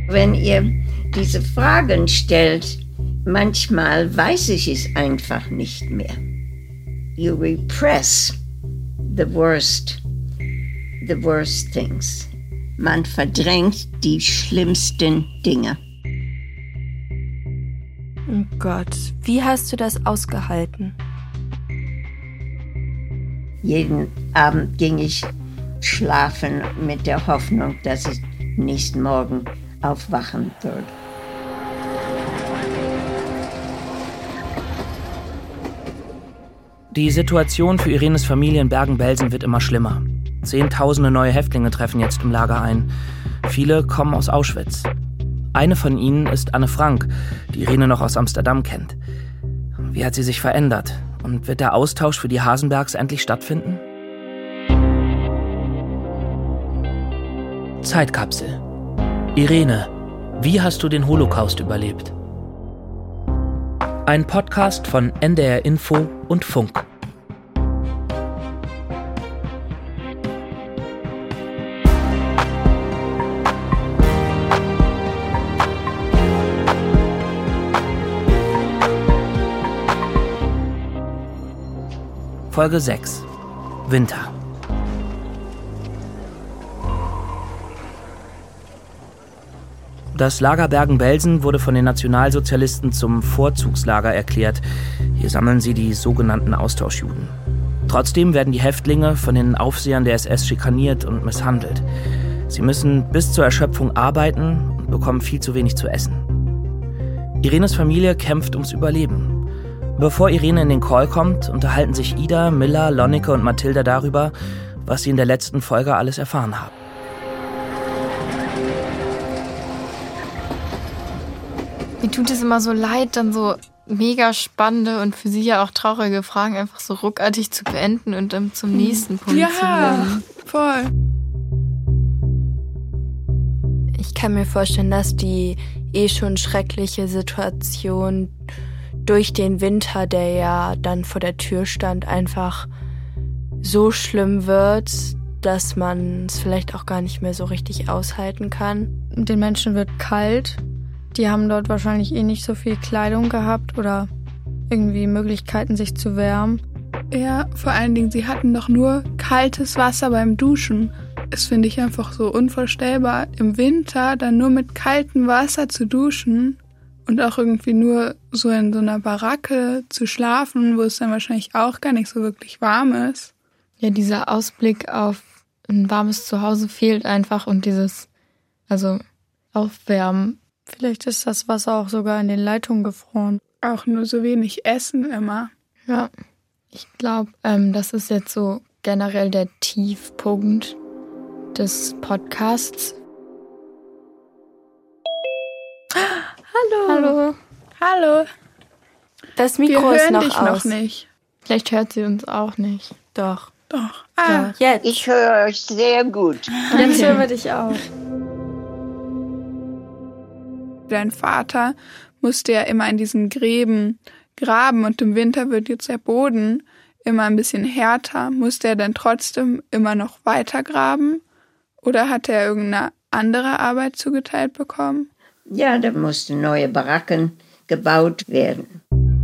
Wenn ihr diese Fragen stellt, manchmal weiß ich es einfach nicht mehr. You repress the worst things. Man verdrängt die schlimmsten Dinge. Oh Gott, wie hast du das ausgehalten? Jeden Abend ging ich schlafen mit der Hoffnung, dass ich nächsten Morgen aufwachen würde. Die Situation für Irenes Familie in Bergen-Belsen wird immer schlimmer. Zehntausende neue Häftlinge treffen jetzt im Lager ein. Viele kommen aus Auschwitz. Eine von ihnen ist Anne Frank, die Irene noch aus Amsterdam kennt. Wie hat sie sich verändert? Und wird der Austausch für die Hasenbergs endlich stattfinden? Zeitkapsel. Irene, wie hast du den Holocaust überlebt? Ein Podcast von NDR Info und Funk. Folge 6. Winter. Das Lager Bergen-Belsen wurde von den Nationalsozialisten zum Vorzugslager erklärt. Hier sammeln sie die sogenannten Austauschjuden. Trotzdem werden die Häftlinge von den Aufsehern der SS schikaniert und misshandelt. Sie müssen bis zur Erschöpfung arbeiten und bekommen viel zu wenig zu essen. Irenes Familie kämpft ums Überleben. Bevor Irene in den Call kommt, unterhalten sich Ida, Milla, Lonneke und Mathilda darüber, was sie in der letzten Folge alles erfahren haben. Mir tut es immer so leid, dann so mega spannende und für sie ja auch traurige Fragen einfach so ruckartig zu beenden und dann zum nächsten Punkt zu gehen. Voll. Ich kann mir vorstellen, dass die schon schreckliche Situation durch den Winter, der ja dann vor der Tür stand, einfach so schlimm wird, dass man es vielleicht auch gar nicht mehr so richtig aushalten kann. Den Menschen wird kalt. Die haben dort wahrscheinlich nicht so viel Kleidung gehabt oder irgendwie Möglichkeiten, sich zu wärmen. Ja, vor allen Dingen, sie hatten doch nur kaltes Wasser beim Duschen. Das finde ich einfach so unvorstellbar, im Winter dann nur mit kaltem Wasser zu duschen und auch irgendwie nur so in so einer Baracke zu schlafen, wo es dann wahrscheinlich auch gar nicht so wirklich warm ist. Ja, dieser Ausblick auf ein warmes Zuhause fehlt einfach und dieses, Aufwärmen. Vielleicht ist das Wasser auch sogar in den Leitungen gefroren. Auch nur so wenig Essen immer. Ja, ich glaube, das ist jetzt so generell der Tiefpunkt des Podcasts. Hallo. Hallo. Das Mikro ist noch aus. Wir hören dich noch nicht. Vielleicht hört sie uns auch nicht. Doch. Ah, jetzt. Ich höre euch sehr gut. Jetzt hören wir dich auch. Dein Vater musste ja immer in diesen Gräben graben und im Winter wird jetzt der Boden immer ein bisschen härter. Musste er dann trotzdem immer noch weiter graben? Oder hat er irgendeine andere Arbeit zugeteilt bekommen? Ja, da mussten neue Baracken gebaut werden.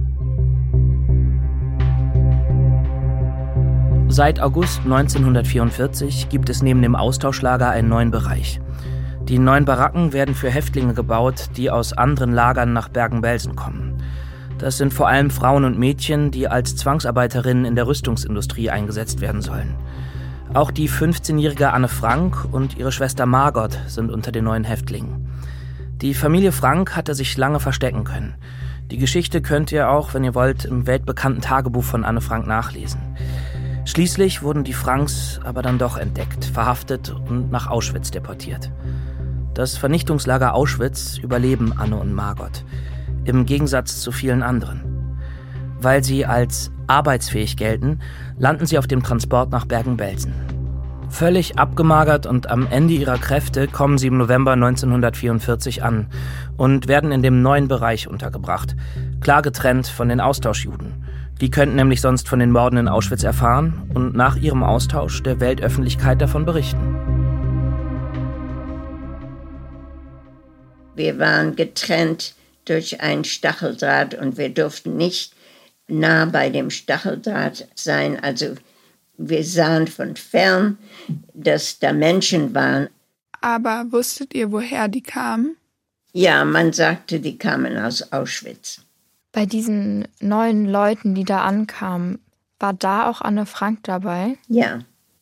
Seit August 1944 gibt es neben dem Austauschlager einen neuen Bereich. Die neuen Baracken werden für Häftlinge gebaut, die aus anderen Lagern nach Bergen-Belsen kommen. Das sind vor allem Frauen und Mädchen, die als Zwangsarbeiterinnen in der Rüstungsindustrie eingesetzt werden sollen. Auch die 15-jährige Anne Frank und ihre Schwester Margot sind unter den neuen Häftlingen. Die Familie Frank hatte sich lange verstecken können. Die Geschichte könnt ihr auch, wenn ihr wollt, im weltbekannten Tagebuch von Anne Frank nachlesen. Schließlich wurden die Franks aber dann doch entdeckt, verhaftet und nach Auschwitz deportiert. Das Vernichtungslager Auschwitz überleben Anne und Margot, im Gegensatz zu vielen anderen. Weil sie als arbeitsfähig gelten, landen sie auf dem Transport nach Bergen-Belsen. Völlig abgemagert und am Ende ihrer Kräfte kommen sie im November 1944 an und werden in dem neuen Bereich untergebracht, klar getrennt von den Austauschjuden. Die könnten nämlich sonst von den Morden in Auschwitz erfahren und nach ihrem Austausch der Weltöffentlichkeit davon berichten. Wir waren getrennt durch ein Stacheldraht und wir durften nicht nah bei dem Stacheldraht sein. Also wir sahen von fern, dass da Menschen waren. Aber wusstet ihr, woher die kamen? Ja, man sagte, die kamen aus Auschwitz. Bei diesen 9 Leuten, die da ankamen, war da auch Anne Frank dabei? Ja.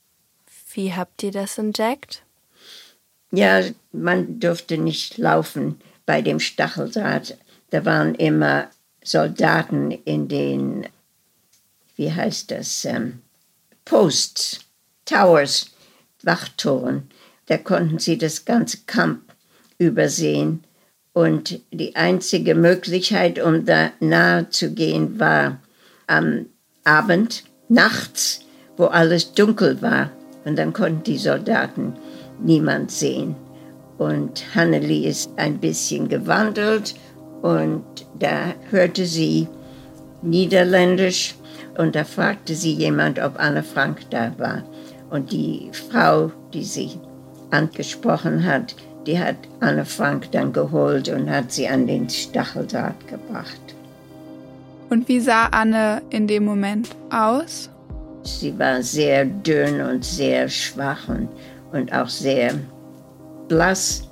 Wie habt ihr das entdeckt? Ja, man durfte nicht laufen bei dem Stacheldraht. Da waren immer Soldaten in den, wie heißt das, Posts, Towers, Wachtoren. Da konnten sie das ganze Camp übersehen. Und die einzige Möglichkeit, um da nahe zu gehen, war am Abend, nachts, wo alles dunkel war. Und dann konnten die Soldaten niemand sehen. Und Hanneli ist ein bisschen gewandelt und da hörte sie Niederländisch und da fragte sie jemand, ob Anne Frank da war. Und die Frau, die sie angesprochen hat, die hat Anne Frank dann geholt und hat sie an den Stacheldraht gebracht. Und wie sah Anne in dem Moment aus? Sie war sehr dünn und sehr schwach und auch sehr blass.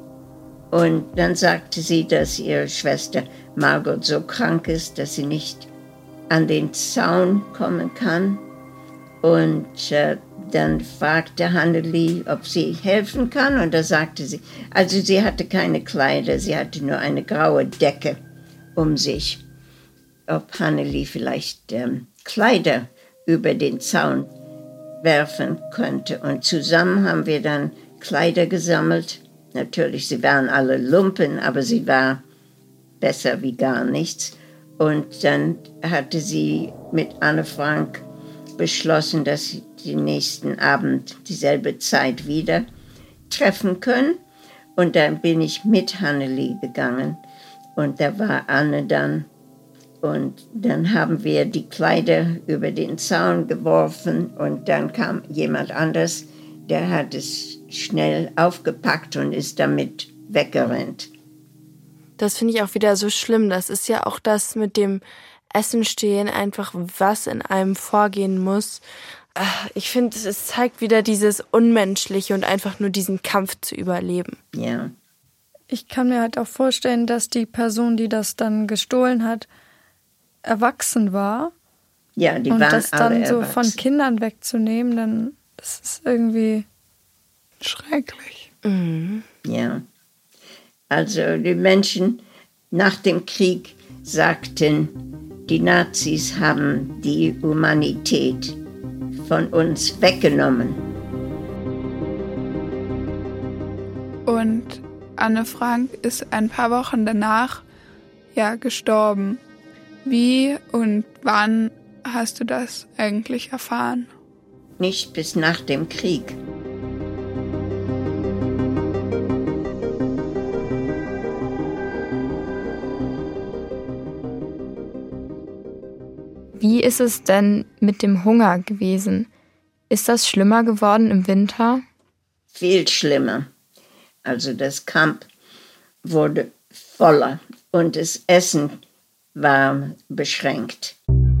Und dann sagte sie, dass ihre Schwester Margot so krank ist, dass sie nicht an den Zaun kommen kann. Und dann fragte Hanneli, ob sie helfen kann. Und da sagte sie, also sie hatte keine Kleider, sie hatte nur eine graue Decke um sich. Ob Hanneli vielleicht Kleider über den Zaun werfen könnte. Und zusammen haben wir dann Kleider gesammelt. Natürlich, sie waren alle Lumpen, aber sie war besser wie gar nichts. Und dann hatte sie mit Anne Frank beschlossen, dass sie den nächsten Abend dieselbe Zeit wieder treffen können. Und dann bin ich mit Hanneli gegangen. Und da war Anne dann. Und dann haben wir die Kleider über den Zaun geworfen. Und dann kam jemand anders, der hat es schnell aufgepackt und ist damit weggerannt. Das finde ich auch wieder so schlimm. Das ist ja auch das mit dem Essen stehen, einfach was in einem vorgehen muss. Ich finde, es zeigt wieder dieses Unmenschliche und einfach nur diesen Kampf zu überleben. Ja. Ich kann mir halt auch vorstellen, dass die Person, die das dann gestohlen hat, erwachsen war. Ja, die und waren das alle dann so erwachsen. von Kindern wegzunehmen, dann das ist irgendwie Schrecklich. Mhm. Ja. Also die Menschen nach dem Krieg sagten, die Nazis haben die Humanität von uns weggenommen. Und Anne Frank ist ein paar Wochen danach gestorben. Wie und wann hast du das eigentlich erfahren? Nicht bis nach dem Krieg. Wie ist es denn mit dem Hunger gewesen? Ist das schlimmer geworden im Winter? Viel schlimmer. Also das Camp wurde voller und das Essen war beschränkt.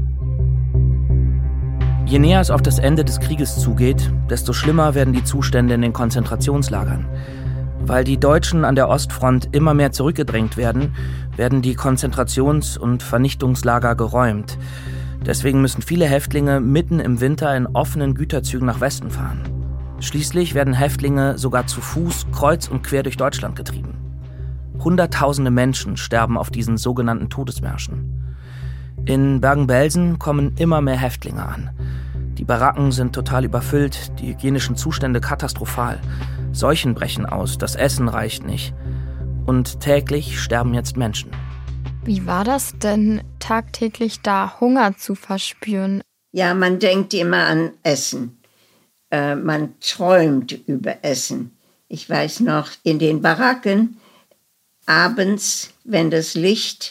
Je näher es auf das Ende des Krieges zugeht, desto schlimmer werden die Zustände in den Konzentrationslagern. Weil die Deutschen an der Ostfront immer mehr zurückgedrängt werden, werden die Konzentrations- und Vernichtungslager geräumt. Deswegen müssen viele Häftlinge mitten im Winter in offenen Güterzügen nach Westen fahren. Schließlich werden Häftlinge sogar zu Fuß kreuz und quer durch Deutschland getrieben. Hunderttausende Menschen sterben auf diesen sogenannten Todesmärschen. In Bergen-Belsen kommen immer mehr Häftlinge an. Die Baracken sind total überfüllt, die hygienischen Zustände katastrophal. Seuchen brechen aus, das Essen reicht nicht. Und täglich sterben jetzt Menschen. Wie war das denn, tagtäglich da Hunger zu verspüren? Ja, man denkt immer an Essen. Man träumt über Essen. Ich weiß noch, in den Baracken, abends, wenn das Licht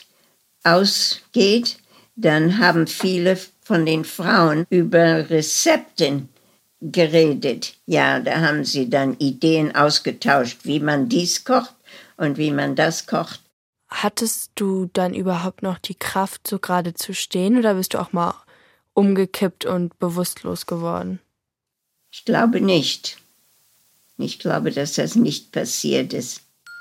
ausgeht, dann haben viele von den Frauen über Rezepten geredet. Ja, da haben sie dann Ideen ausgetauscht, wie man dies kocht und wie man das kocht. Hattest du dann überhaupt noch die Kraft, so gerade zu stehen, oder bist du auch mal umgekippt und bewusstlos geworden? Ich glaube nicht. Ich glaube, dass das nicht passiert ist.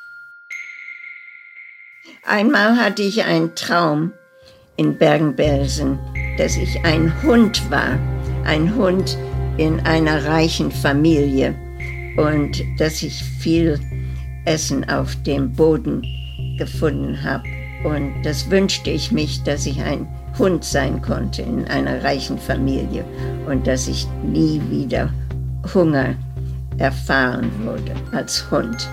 Einmal hatte ich einen Traum in Bergen-Belsen, dass ich ein Hund war. Ein Hund in einer reichen Familie und dass ich viel Essen auf dem Boden gefunden habe. Und das wünschte ich mich, dass ich ein Hund sein konnte in einer reichen Familie und dass ich nie wieder Hunger erfahren würde als Hund.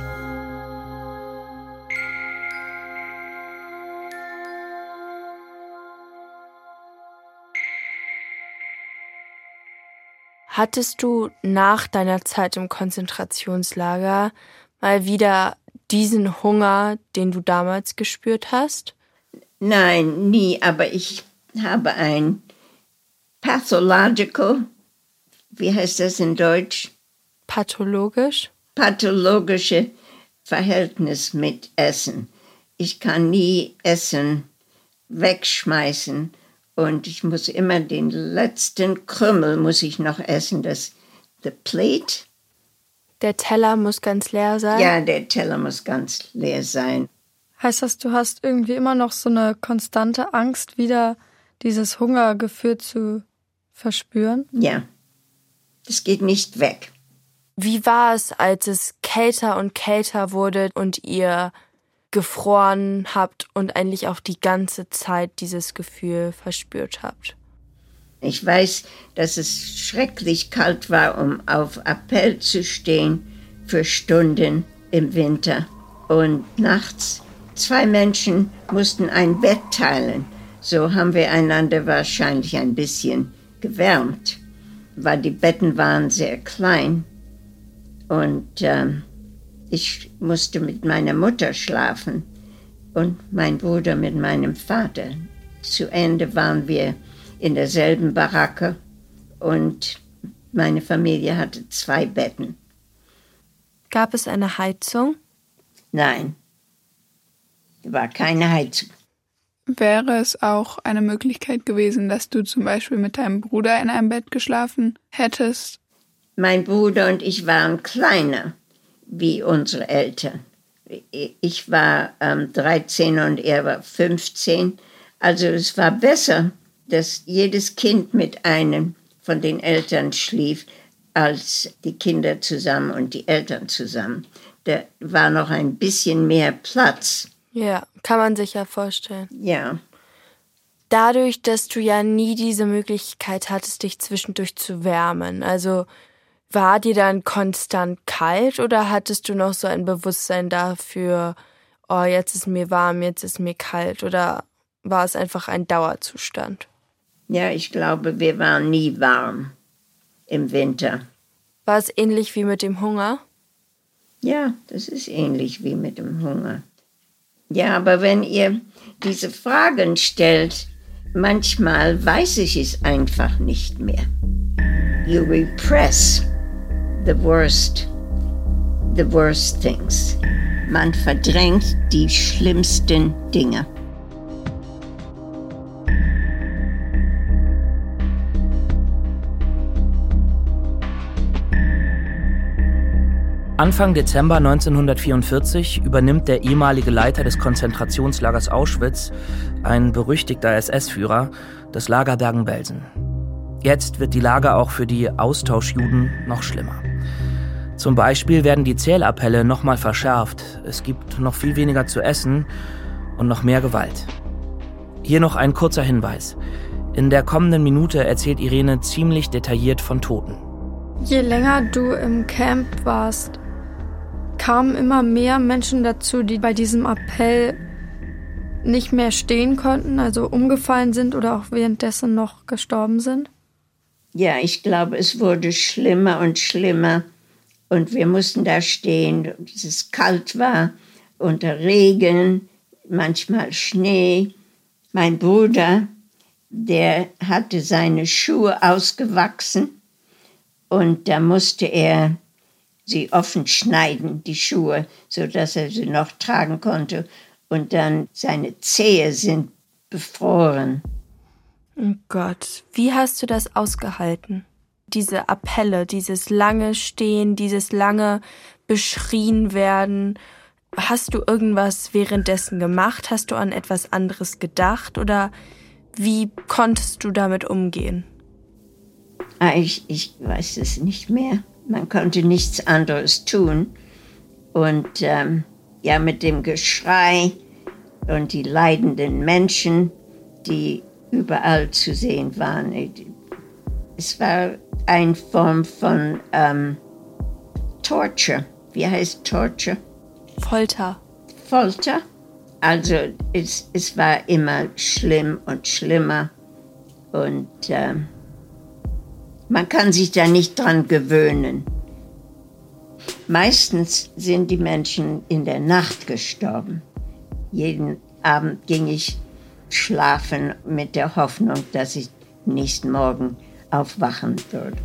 Hattest du nach deiner Zeit im Konzentrationslager mal wieder diesen Hunger, den du damals gespürt hast? Nein, nie, aber ich habe ein pathological, wie heißt das in Deutsch? Pathologische Verhältnis mit Essen. Ich kann nie Essen wegschmeißen und ich muss immer den letzten Krümel muss ich noch essen, the plate. Der Teller muss ganz leer sein? Ja, der Teller muss ganz leer sein. Heißt das, du hast irgendwie immer noch so eine konstante Angst, wieder dieses Hungergefühl zu verspüren? Ja, das geht nicht weg. Wie war es, als es kälter und kälter wurde und ihr gefroren habt und eigentlich auch die ganze Zeit dieses Gefühl verspürt habt? Ich weiß, dass es schrecklich kalt war, um auf Appell zu stehen für Stunden im Winter. Und nachts 2 Menschen mussten ein Bett teilen. So haben wir einander wahrscheinlich ein bisschen gewärmt, weil die Betten waren sehr klein. Und ich musste mit meiner Mutter schlafen und mein Bruder mit meinem Vater. Zu Ende waren wir in derselben Baracke und meine Familie hatte 2 Betten. Gab es eine Heizung? Nein, es war keine Heizung. Wäre es auch eine Möglichkeit gewesen, dass du zum Beispiel mit deinem Bruder in einem Bett geschlafen hättest? Mein Bruder und ich waren kleiner wie unsere Eltern. Ich war 13 und er war 15. Also es war besser, dass jedes Kind mit einem von den Eltern schlief, als die Kinder zusammen und die Eltern zusammen. Da war noch ein bisschen mehr Platz. Ja, kann man sich ja vorstellen. Ja. Dadurch, dass du ja nie diese Möglichkeit hattest, dich zwischendurch zu wärmen, also war dir dann konstant kalt oder hattest du noch so ein Bewusstsein dafür, oh, jetzt ist mir warm, jetzt ist mir kalt, oder war es einfach ein Dauerzustand? Ja, ich glaube, wir waren nie warm im Winter. War es ähnlich wie mit dem Hunger? Ja, das ist ähnlich wie mit dem Hunger. Ja, aber wenn ihr diese Fragen stellt, manchmal weiß ich es einfach nicht mehr. You repress the worst things. Man verdrängt die schlimmsten Dinge. Anfang Dezember 1944 übernimmt der ehemalige Leiter des Konzentrationslagers Auschwitz, ein berüchtigter SS-Führer, das Lager Bergen-Belsen. Jetzt wird die Lage auch für die Austauschjuden noch schlimmer. Zum Beispiel werden die Zählappelle nochmal verschärft. Es gibt noch viel weniger zu essen und noch mehr Gewalt. Hier noch ein kurzer Hinweis. In der kommenden Minute erzählt Irene ziemlich detailliert von Toten. Je länger du im Camp warst, kamen immer mehr Menschen dazu, die bei diesem Appell nicht mehr stehen konnten, also umgefallen sind oder auch währenddessen noch gestorben sind? Ja, ich glaube, es wurde schlimmer und schlimmer. Und wir mussten da stehen, dass es kalt war, unter Regen, manchmal Schnee. Mein Bruder, der hatte seine Schuhe ausgewachsen Und da musste er sie offen schneiden, die Schuhe, sodass er sie noch tragen konnte. Und dann seine Zehe sind befroren. Oh Gott, wie hast du das ausgehalten? Diese Appelle, dieses lange Stehen, dieses lange beschrien werden. Hast du irgendwas währenddessen gemacht? Hast du an etwas anderes gedacht? Oder wie konntest du damit umgehen? Ich weiß es nicht mehr. Man konnte nichts anderes tun. Und mit dem Geschrei und die leidenden Menschen, die überall zu sehen waren. Es war eine Form von Torture. Wie heißt Torture? Folter. Folter. Also es war immer schlimm und schlimmer. Und man kann sich da nicht dran gewöhnen. Meistens sind die Menschen in der Nacht gestorben. Jeden Abend ging ich schlafen mit der Hoffnung, dass ich nächsten Morgen aufwachen würde.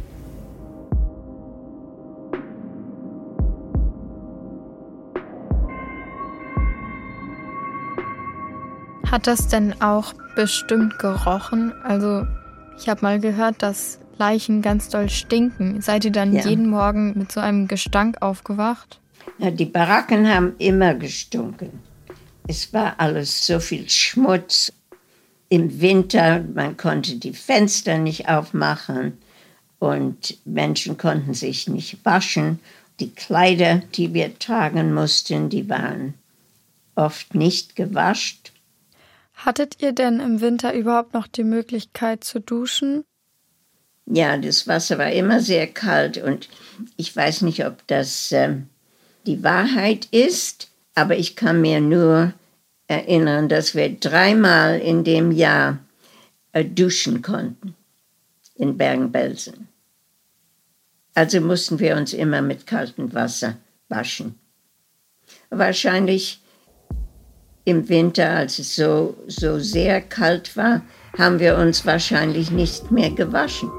Hat das denn auch bestimmt gerochen? Also ich habe mal gehört, dass Leichen ganz doll stinken. Seid ihr dann jeden Morgen mit so einem Gestank aufgewacht? Ja, die Baracken haben immer gestunken. Es war alles so viel Schmutz. Im Winter, man konnte die Fenster nicht aufmachen und Menschen konnten sich nicht waschen. Die Kleider, die wir tragen mussten, die waren oft nicht gewascht. Hattet ihr denn im Winter überhaupt noch die Möglichkeit zu duschen? Ja, das Wasser war immer sehr kalt und ich weiß nicht, ob das die Wahrheit ist, aber ich kann mir nur erinnern, dass wir 3-mal in dem Jahr duschen konnten in Bergen-Belsen. Also mussten wir uns immer mit kaltem Wasser waschen. Wahrscheinlich im Winter, als es so sehr kalt war, haben wir uns wahrscheinlich nicht mehr gewaschen.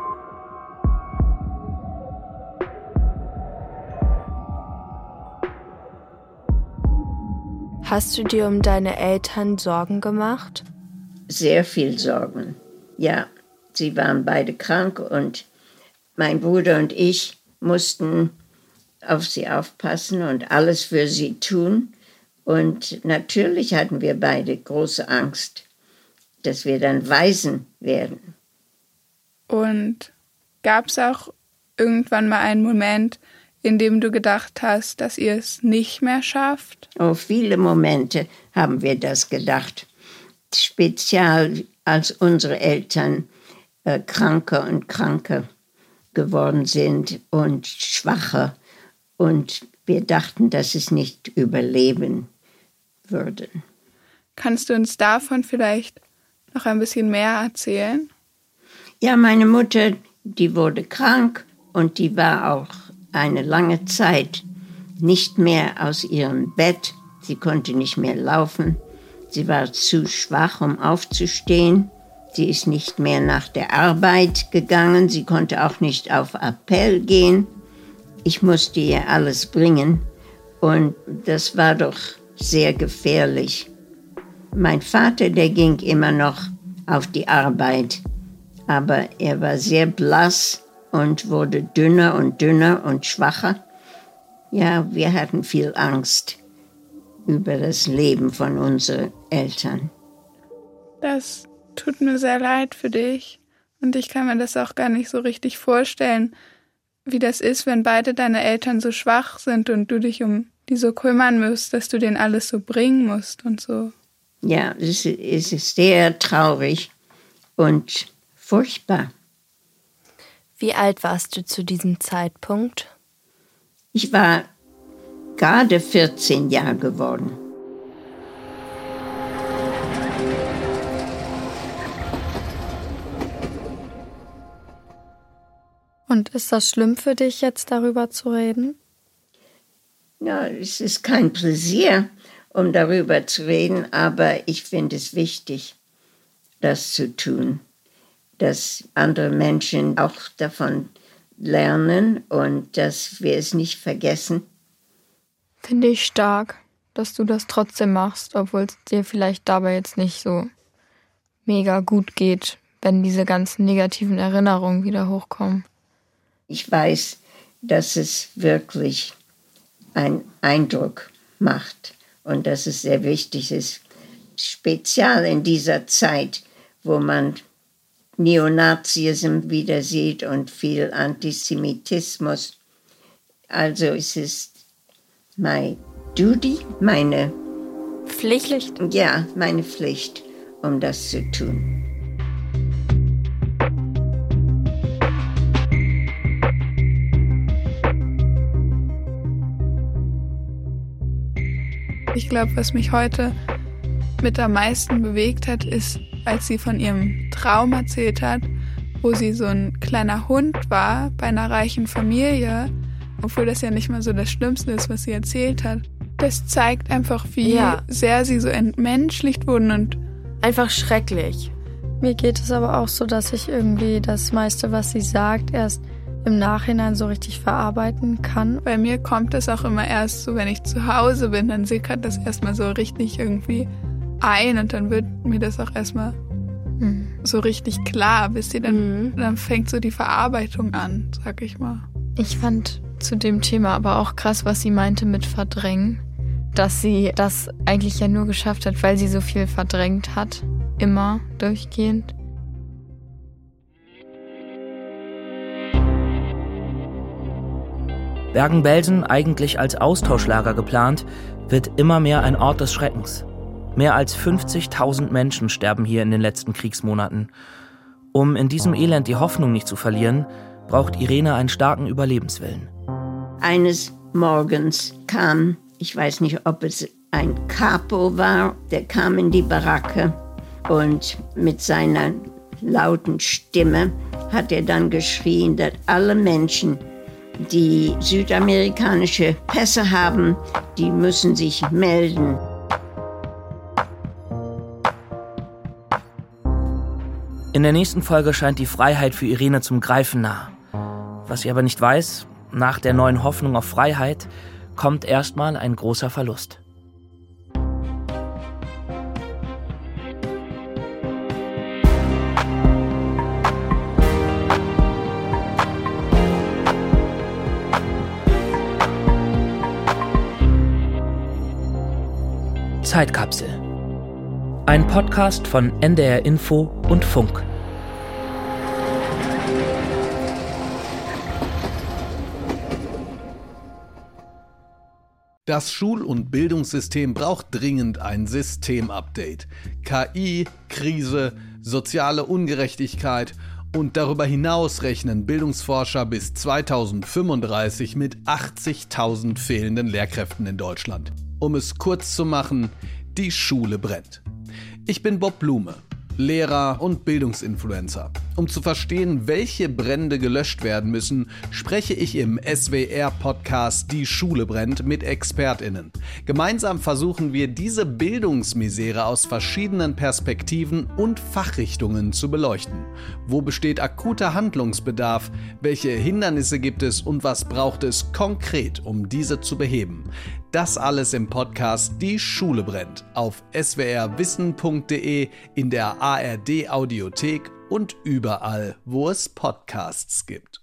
Hast du dir um deine Eltern Sorgen gemacht? Sehr viel Sorgen. Ja, sie waren beide krank und mein Bruder und ich mussten auf sie aufpassen und alles für sie tun. Und natürlich hatten wir beide große Angst, dass wir dann Waisen werden. Und gab es auch irgendwann mal einen Moment, in dem du gedacht hast, dass ihr es nicht mehr schafft? Oh, viele Momente haben wir das gedacht. Speziell als unsere Eltern kranker und kranker geworden sind und schwacher. Und wir dachten, dass es nicht überleben würden. Kannst du uns davon vielleicht noch ein bisschen mehr erzählen? Ja, meine Mutter, die wurde krank und die war auch eine lange Zeit nicht mehr aus ihrem Bett. Sie konnte nicht mehr laufen. Sie war zu schwach, um aufzustehen. Sie ist nicht mehr nach der Arbeit gegangen. Sie konnte auch nicht auf Appell gehen. Ich musste ihr alles bringen. Und das war doch sehr gefährlich. Mein Vater, der ging immer noch auf die Arbeit. Aber er war sehr blass und wurde dünner und schwacher. Ja, wir hatten viel Angst über das Leben von unseren Eltern. Das tut mir sehr leid für dich. Und ich kann mir das auch gar nicht so richtig vorstellen, wie das ist, wenn beide deine Eltern so schwach sind und du dich um die so kümmern musst, dass du denen alles so bringen musst und so. Ja, es ist sehr traurig und furchtbar. Wie alt warst du zu diesem Zeitpunkt? Ich war gerade 14 Jahre geworden. Und ist das schlimm für dich, jetzt darüber zu reden? Ja, es ist kein Pläsier, um darüber zu reden, aber ich finde es wichtig, das zu tun, dass andere Menschen auch davon lernen und dass wir es nicht vergessen. Finde ich stark, dass du das trotzdem machst, obwohl es dir vielleicht dabei jetzt nicht so mega gut geht, wenn diese ganzen negativen Erinnerungen wieder hochkommen. Ich weiß, dass es wirklich einen Eindruck macht und dass es sehr wichtig ist, speziell in dieser Zeit, wo man Neonazismus wieder sieht und viel Antisemitismus. Also es ist mein Duty, meine Pflicht. Ja, meine Pflicht, um das zu tun. Ich glaube, was mich heute mit am meisten bewegt hat, ist, als sie von ihrem Traum erzählt hat, wo sie so ein kleiner Hund war bei einer reichen Familie, obwohl das ja nicht mal so das Schlimmste ist, was sie erzählt hat. Das zeigt einfach, wie sehr sie so entmenschlicht wurden und einfach schrecklich. Mir geht es aber auch so, dass ich irgendwie das meiste, was sie sagt, erst im Nachhinein so richtig verarbeiten kann. Bei mir kommt das auch immer erst so, wenn ich zu Hause bin, dann sickert das erstmal so richtig irgendwie ein und dann wird mir das auch erstmal so richtig klar, wisst ihr, dann fängt so die Verarbeitung an, sag ich mal. Ich fand zu dem Thema aber auch krass, was sie meinte mit Verdrängen, dass sie das eigentlich ja nur geschafft hat, weil sie so viel verdrängt hat, immer durchgehend. Bergen-Belsen, eigentlich als Austauschlager geplant, wird immer mehr ein Ort des Schreckens. Mehr als 50.000 Menschen sterben hier in den letzten Kriegsmonaten. Um in diesem Elend die Hoffnung nicht zu verlieren, braucht Irene einen starken Überlebenswillen. Eines Morgens kam, ich weiß nicht, ob es ein Capo war, der kam in die Baracke und mit seiner lauten Stimme hat er dann geschrien, dass alle Menschen, die südamerikanische Pässe haben, die müssen sich melden. In der nächsten Folge scheint die Freiheit für Irene zum Greifen nah. Was sie aber nicht weiß, nach der neuen Hoffnung auf Freiheit kommt erstmal ein großer Verlust. Zeitkapsel. Ein Podcast von NDR Info und Funk. Das Schul- und Bildungssystem braucht dringend ein Systemupdate. KI, Krise, soziale Ungerechtigkeit und darüber hinaus rechnen Bildungsforscher bis 2035 mit 80.000 fehlenden Lehrkräften in Deutschland. Um es kurz zu machen, die Schule brennt. Ich bin Bob Blume, Lehrer und Bildungsinfluencer. Um zu verstehen, welche Brände gelöscht werden müssen, spreche ich im SWR-Podcast Die Schule brennt mit ExpertInnen. Gemeinsam versuchen wir, diese Bildungsmisere aus verschiedenen Perspektiven und Fachrichtungen zu beleuchten. Wo besteht akuter Handlungsbedarf? Welche Hindernisse gibt es und was braucht es konkret, um diese zu beheben? Das alles im Podcast Die Schule brennt auf swrwissen.de, in der ARD Audiothek und überall, wo es Podcasts gibt.